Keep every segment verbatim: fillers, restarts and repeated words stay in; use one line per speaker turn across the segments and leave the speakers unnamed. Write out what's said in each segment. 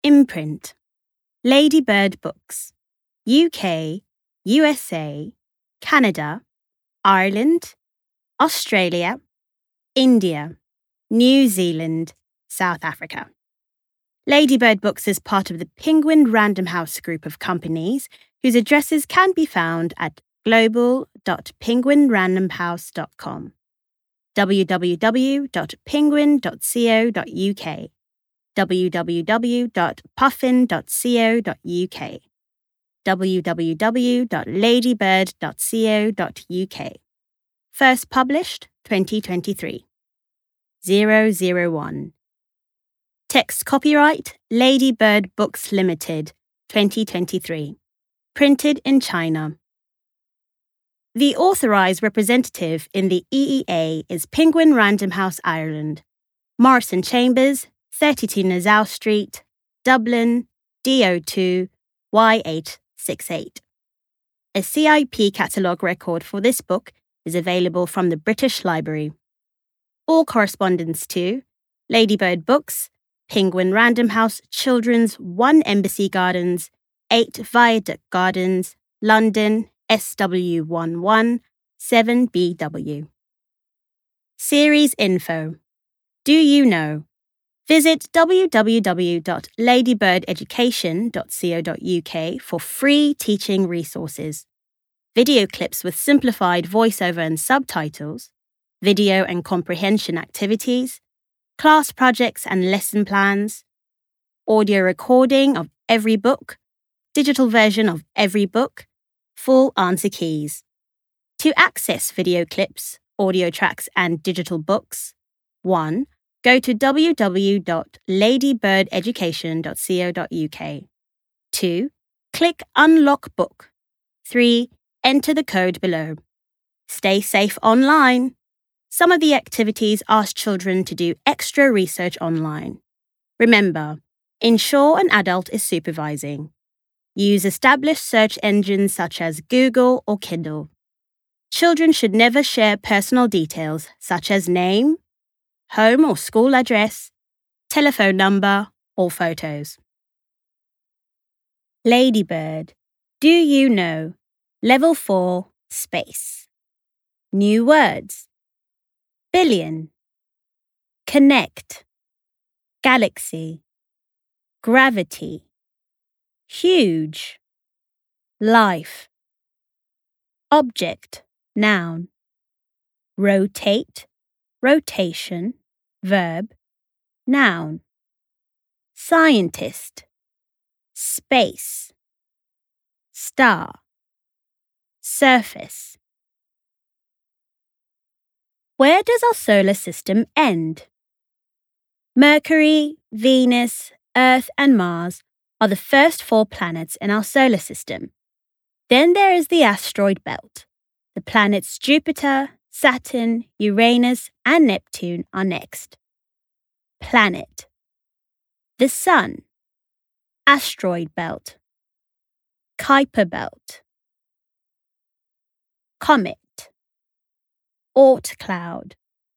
Imprint. Ladybird Books. U K, U S A, Canada, Ireland, Australia, India, New Zealand, South Africa. Ladybird Books is part of the Penguin Random House group of companies whose addresses can be found at global dot penguin random house dot com, w w w dot penguin dot co dot u k, w w w dot puffin dot co dot u k, w w w dot ladybird dot co dot u k. First published twenty twenty-three. zero zero one. Text copyright Ladybird Books Limited, twenty twenty-three. Printed in China. The authorised representative in the E E A is Penguin Random House Ireland, Morrison Chambers, thirty-two Nassau Street, Dublin, D O two Y eight six eight. A C I P catalogue record for this book is available from the British Library. All correspondence to Ladybird Books, Penguin Random House Children's, one Embassy Gardens, eight Viaduct Gardens, London, S W one one seven B W. Series info. Do you know? Visit w w w dot ladybird education dot co dot u k for free teaching resources, video clips with simplified voiceover and subtitles, video and comprehension activities, class projects and lesson plans, audio recording of every book, digital version of every book, full answer keys. To access video clips, audio tracks and digital books, one. Go to w w w dot ladybird education dot co dot u k. two. Click Unlock Book. three. Enter the code below. Stay safe online. Some of the activities ask children to do extra research online. Remember, ensure an adult is supervising. Use established search engines such as Google or Kindle. Children should never share personal details such as name, home or school address, telephone number, or photos. Ladybird. Do you know? Level four, Space. New words. Billion. Connect. Galaxy. Gravity. Huge. Life. Object. Noun. Rotate. Rotation. Verb. Noun. Scientist. Space. Star. Surface. Where does our solar system end? Mercury, Venus, Earth and Mars are the first four planets in our solar system. Then there is the asteroid belt. The planets Jupiter, Saturn, Uranus and Neptune are next. Planet. The Sun. Asteroid belt. Kuiper belt. Comet. Oort cloud.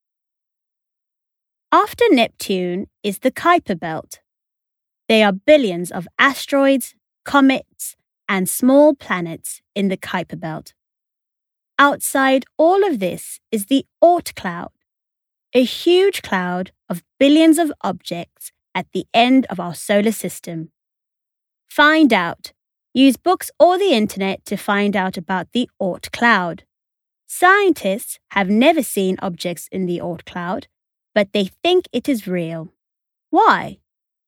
After Neptune is the Kuiper belt. There are billions of asteroids, comets, and small planets in the Kuiper belt. Outside all of this is the Oort cloud, a huge cloud of billions of objects at the end of our solar system. Find out. Use books or the internet to find out about the Oort cloud. Scientists have never seen objects in the Oort cloud, but they think it is real. Why?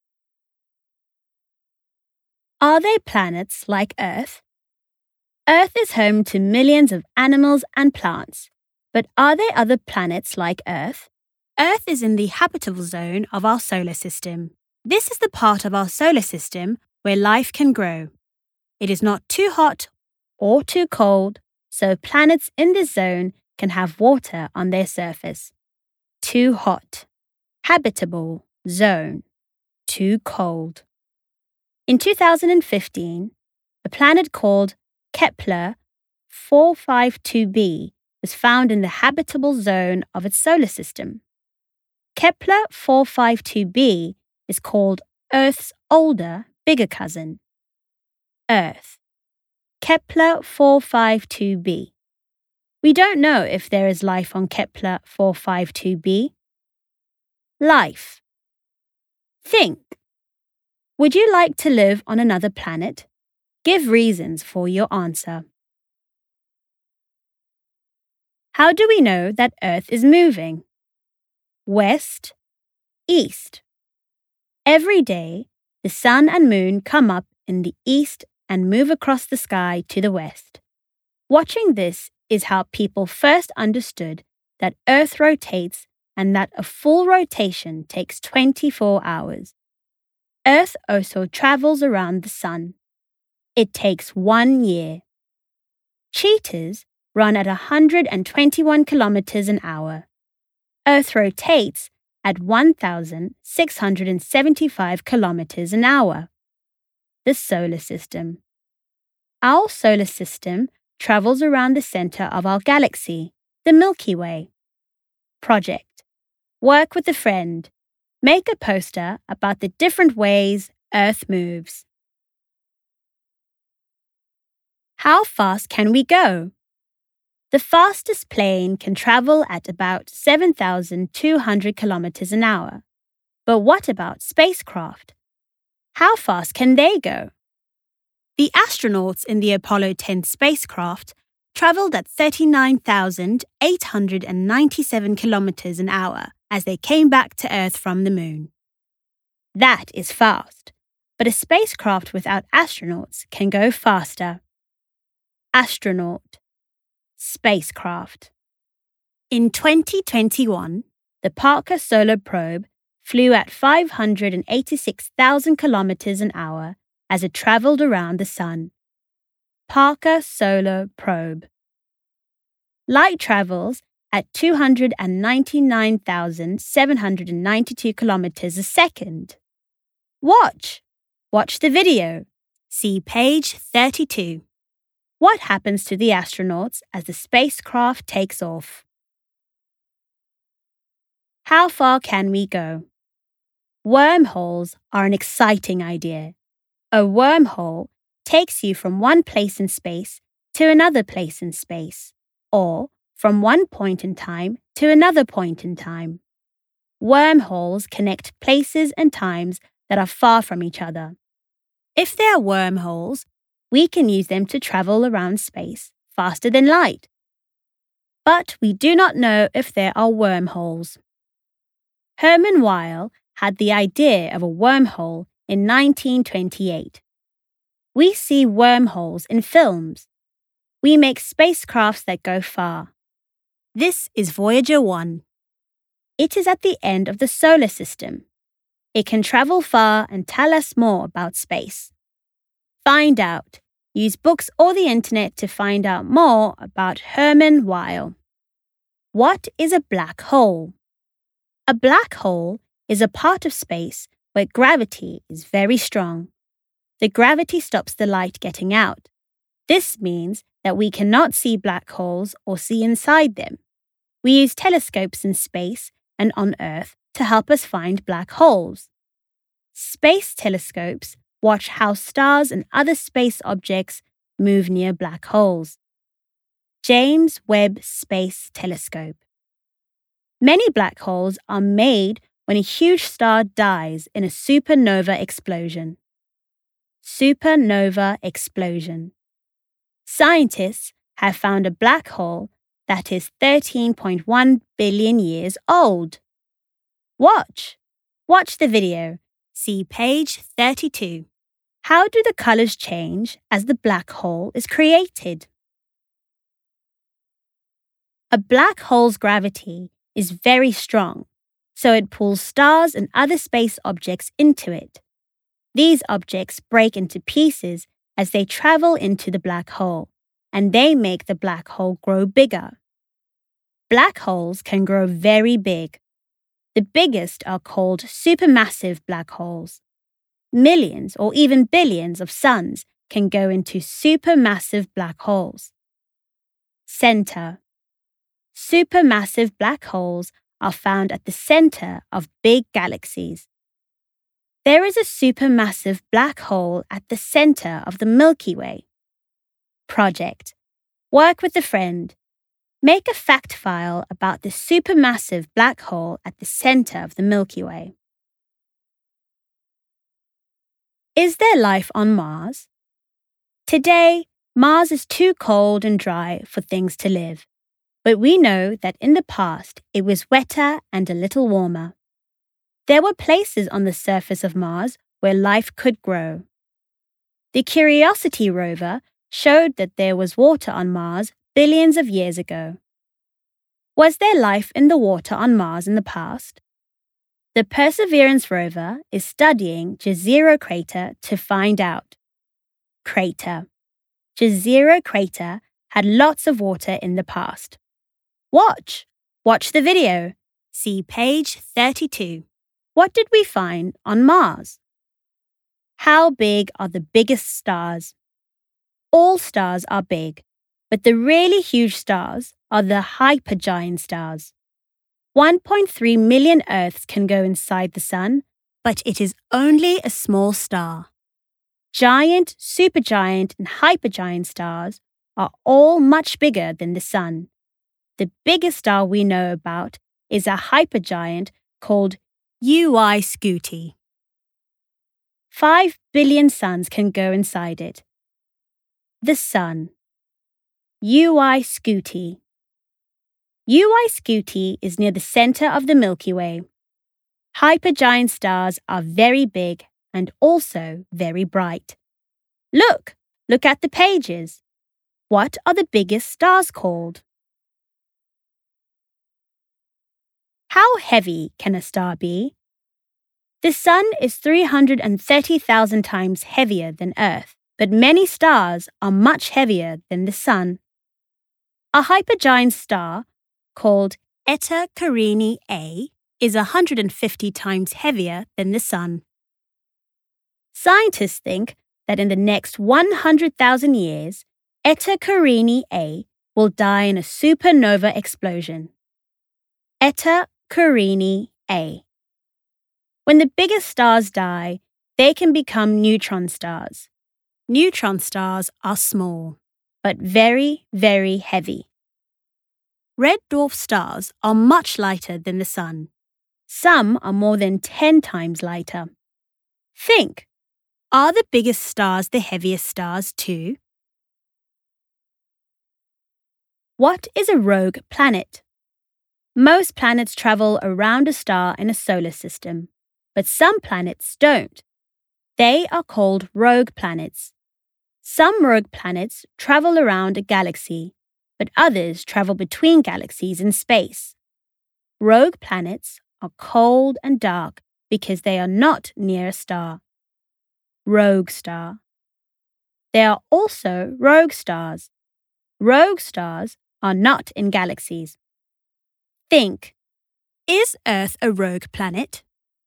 Are they planets like Earth? Earth is home to millions of animals and plants, but are there other planets like Earth? Earth is in the habitable zone of our solar system. This is the part of our solar system where life can grow. It is not too hot or too cold, so planets in this zone can have water on their surface. Too hot. Habitable zone. Too cold. In two thousand fifteen, a planet called Kepler four fifty-two b was found in the habitable zone of its solar system. Kepler four fifty-two b is called Earth's older, bigger cousin? Earth. Kepler four fifty-two b. We don't know if there is life on Kepler four fifty-two b. Life. Think. Would you like to live on another planet? Give reasons for your answer. How do we know that Earth is moving? West, east. Every day, the sun and moon come up in the east and move across the sky to the west. Watching this is how people first understood that Earth rotates and that a full rotation takes twenty-four hours. Earth also travels around the sun. It takes one year. Cheetahs run at one hundred twenty-one kilometers an hour. Earth rotates at one thousand six hundred seventy-five kilometers an hour. The solar system. Our solar system travels around the center of our galaxy, the Milky Way. Project. Work with a friend. Make a poster about the different ways Earth moves. How fast can we go? The fastest plane can travel at about seven thousand two hundred kilometers an hour. But what about spacecraft? How fast can they go? The astronauts in the Apollo ten spacecraft traveled at thirty-nine thousand eight hundred ninety-seven kilometers an hour as they came back to Earth from the moon. That is fast, but a spacecraft without astronauts can go faster. Astronaut. Spacecraft. In twenty twenty-one, the Parker Solar Probe flew at five hundred eighty-six thousand kilometers an hour as it traveled around the sun. Parker Solar Probe. Light travels at two hundred ninety-nine thousand seven hundred ninety-two kilometers a second. Watch. Watch the video. See page thirty-two. What happens to the astronauts as the spacecraft takes off? How far can we go? Wormholes are an exciting idea. A wormhole takes you from one place in space to another place in space, or from one point in time to another point in time. Wormholes connect places and times that are far from each other. If they are wormholes, we can use them to travel around space faster than light. But we do not know if there are wormholes. Hermann Weyl had the idea of a wormhole in nineteen twenty-eight. We see wormholes in films. We make spacecrafts that go far. This is Voyager one. It is at the end of the solar system. It can travel far and tell us more about space. Find out. Use books or the internet to find out more about Hermann Weyl. What is a black hole? A black hole is a part of space where gravity is very strong. The gravity stops the light getting out. This means that we cannot see black holes or see inside them. We use telescopes in space and on Earth to help us find black holes. Space telescopes watch how stars and other space objects move near black holes. James Webb Space Telescope. Many black holes are made when a huge star dies in a supernova explosion. Supernova explosion. Scientists have found a black hole that is thirteen point one billion years old. Watch. Watch the video. See page thirty-two. How do the colors change as the black hole is created? A black hole's gravity is very strong, so it pulls stars and other space objects into it. These objects break into pieces as they travel into the black hole, and they make the black hole grow bigger. Black holes can grow very big. The biggest are called supermassive black holes. Millions or even billions of suns can go into supermassive black holes. Center. Supermassive black holes are found at the center of big galaxies. There is a supermassive black hole at the center of the Milky Way. Project. Work with a friend. Make a fact file about the supermassive black hole at the center of the Milky Way. Is there life on Mars? Today, Mars is too cold and dry for things to live, but we know that in the past it was wetter and a little warmer. There were places on the surface of Mars where life could grow. The Curiosity rover showed that there was water on Mars billions of years ago. Was there life in the water on Mars in the past? The Perseverance rover is studying Jezero crater to find out. Crater. Jezero crater had lots of water in the past. Watch! Watch the video. See page thirty-two. What did we find on Mars? How big are the biggest stars? All stars are big, but the really huge stars are the hypergiant stars. one point three million Earths can go inside the Sun, but it is only a small star. Giant, supergiant, and hypergiant stars are all much bigger than the Sun. The biggest star we know about is a hypergiant called U I Scuti. Five billion suns can go inside it. The Sun. U I Scuti. U I Scuti is near the center of the Milky Way. Hypergiant stars are very big and also very bright. Look! Look at the pages. What are the biggest stars called? How heavy can a star be? The Sun is three hundred thirty thousand times heavier than Earth, but many stars are much heavier than the Sun. A hypergiant star, called Eta Carinii A, is one hundred fifty times heavier than the Sun. Scientists think that in the next one hundred thousand years, Eta Carinii A will die in a supernova explosion. Eta Carinii A. When the biggest stars die, they can become neutron stars. Neutron stars are small, but very, very heavy. Red dwarf stars are much lighter than the Sun. Some are more than ten times lighter. Think, are the biggest stars the heaviest stars too? What is a rogue planet? Most planets travel around a star in a solar system, but some planets don't. They are called rogue planets. Some rogue planets travel around a galaxy, but others travel between galaxies in space. Rogue planets are cold and dark because they are not near a star. Rogue star. There are also rogue stars. Rogue stars are not in galaxies. Think, is Earth a rogue planet?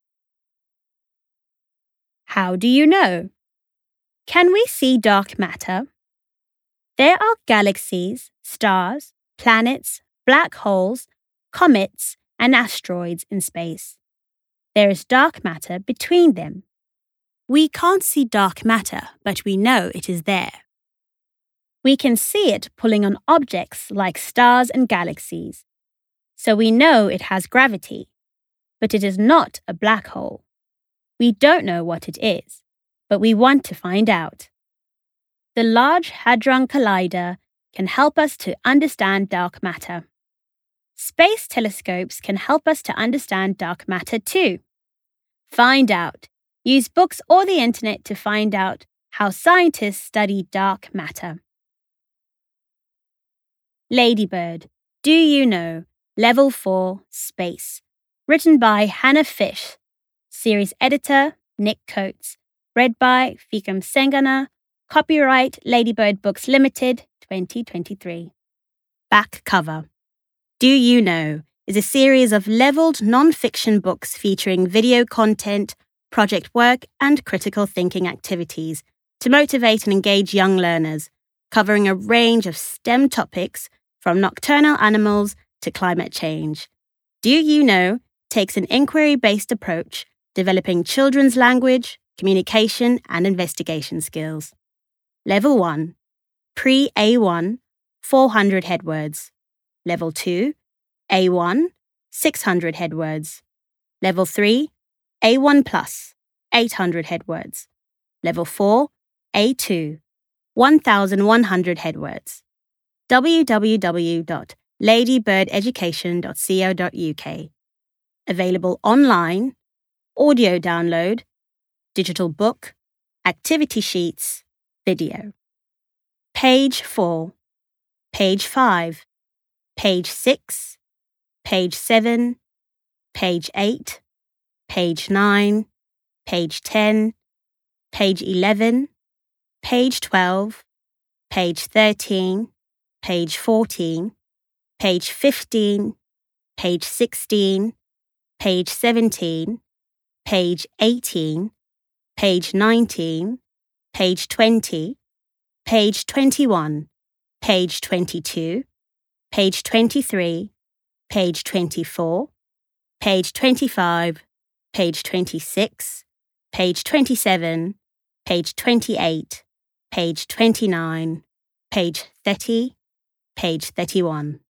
How do you know? Can we see dark matter? There are galaxies, stars, planets, black holes, comets, and asteroids in space. There is dark matter between them. We can't see dark matter, but we know it is there. We can see it pulling on objects like stars and galaxies. So we know it has gravity, but it is not a black hole. We don't know what it is, but we want to find out. The Large Hadron Collider can help us to understand dark matter. Space telescopes can help us to understand dark matter too. Find out. Use books or the internet to find out how scientists study dark matter. Ladybird, Do You Know? Level four, Space. Written by Hannah Fish. Series editor, Nick Coates. Read by Fikram Sengana. Copyright Ladybird Books Limited, twenty twenty-three. Back cover. Do You Know? Is a series of leveled non-fiction books featuring video content, project work, and critical thinking activities to motivate and engage young learners, covering a range of STEM topics from nocturnal animals to climate change. Do You Know takes an inquiry-based approach developing children's language, communication and investigation skills. Level one, Pre-A one, four hundred head words. Level two, A one, six hundred head words. Level three, A one plus, eight hundred head words. Level four, A two, one thousand one hundred head words. w w w dot ladybird education dot co dot u k. Available online, audio download, digital book, activity sheets, video. Page four, Page five, Page six, Page seven, Page eight, Page nine, Page ten, Page eleven, Page twelve, Page thirteen, Page fourteen, Page fifteen, Page sixteen, Page seventeen, Page eighteen, Page nineteen, Page twenty, Page twenty-one, Page twenty-two, Page twenty-three, Page twenty-four, Page twenty-five, Page twenty-six, Page twenty-seven, Page twenty-eight, Page twenty-nine, Page thirty, Page thirty-one.